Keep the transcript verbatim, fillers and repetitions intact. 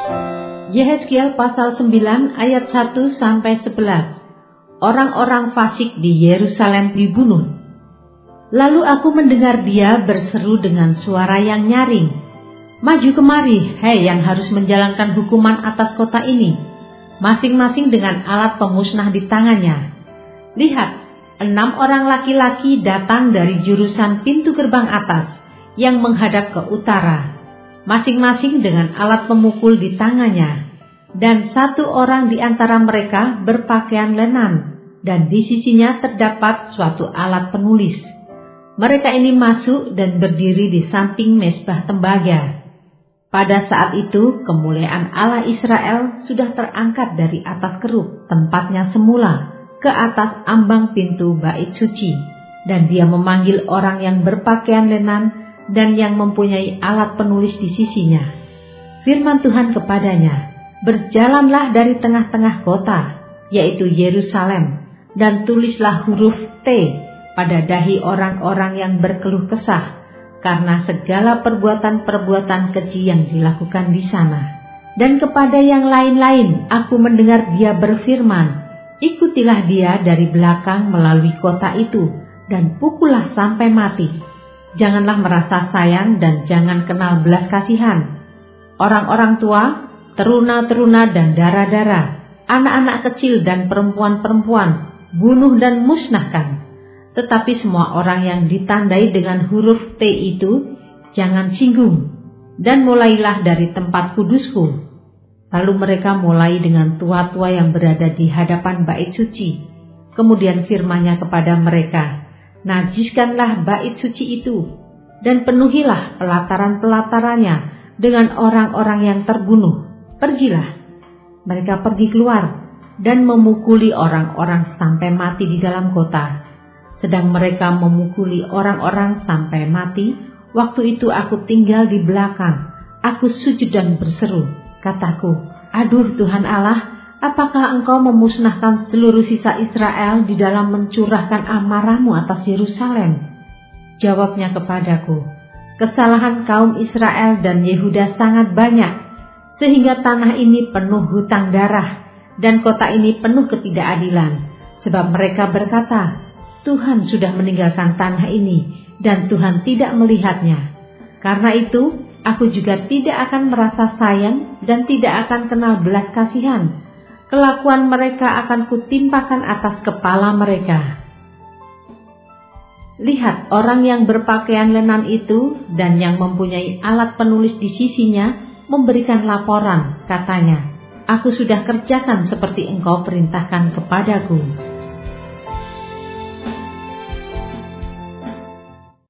Yehezkiel pasal sembilan ayat satu sampai sebelas. Orang-orang fasik di Yerusalem dibunuh. Lalu aku mendengar dia berseru dengan suara yang nyaring, "Maju kemari, hei yang harus menjalankan hukuman atas kota ini, masing-masing dengan alat pemusnah di tangannya. Lihat, enam orang laki-laki datang dari jurusan pintu gerbang atas yang menghadap ke utara, masing-masing dengan alat pemukul di tangannya, dan satu orang di antara mereka berpakaian lenan, dan di sisinya terdapat suatu alat penulis. Mereka ini masuk dan berdiri di samping mezbah tembaga. Pada saat itu kemuliaan Allah Israel sudah terangkat dari atas kerub tempatnya semula ke atas ambang pintu bait suci, dan dia memanggil orang yang berpakaian lenan dan yang mempunyai alat penulis di sisinya. Firman Tuhan kepadanya, "Berjalanlah dari tengah-tengah kota, yaitu Yerusalem, dan tulislah huruf T pada dahi orang-orang yang berkeluh kesah karena segala perbuatan-perbuatan keji yang dilakukan di sana." Dan kepada yang lain-lain aku mendengar dia berfirman, "Ikutilah dia dari belakang melalui kota itu, dan pukullah sampai mati. Janganlah merasa sayang dan jangan kenal belas kasihan. Orang-orang tua, teruna-teruna dan dara-dara, anak-anak kecil dan perempuan-perempuan, bunuh dan musnahkan. Tetapi semua orang yang ditandai dengan huruf T itu, jangan singgung, dan mulailah dari tempat kudusku." Lalu mereka mulai dengan tua-tua yang berada di hadapan bait suci. Kemudian firman-Nya kepada mereka, "Najiskanlah bait suci itu, dan penuhilah pelataran-pelatarannya dengan orang-orang yang terbunuh. Pergilah." Mereka pergi keluar dan memukuli orang-orang sampai mati di dalam kota. Sedang mereka memukuli orang-orang sampai mati, waktu itu aku tinggal di belakang. Aku sujud dan berseru, kataku, "Aduh Tuhan Allah, apakah Engkau memusnahkan seluruh sisa Israel di dalam mencurahkan amarah-Mu atas Yerusalem?" Jawabnya kepadaku, "Kesalahan kaum Israel dan Yehuda sangat banyak, sehingga tanah ini penuh hutang darah, dan kota ini penuh ketidakadilan. Sebab mereka berkata, Tuhan sudah meninggalkan tanah ini, dan Tuhan tidak melihatnya. Karena itu, aku juga tidak akan merasa sayang dan tidak akan kenal belas kasihan. Kelakuan mereka akan kutimpakan atas kepala mereka." Lihat, orang yang berpakaian lenan itu dan yang mempunyai alat penulis di sisinya memberikan laporan, katanya, "Aku sudah kerjakan seperti Engkau perintahkan kepadaku."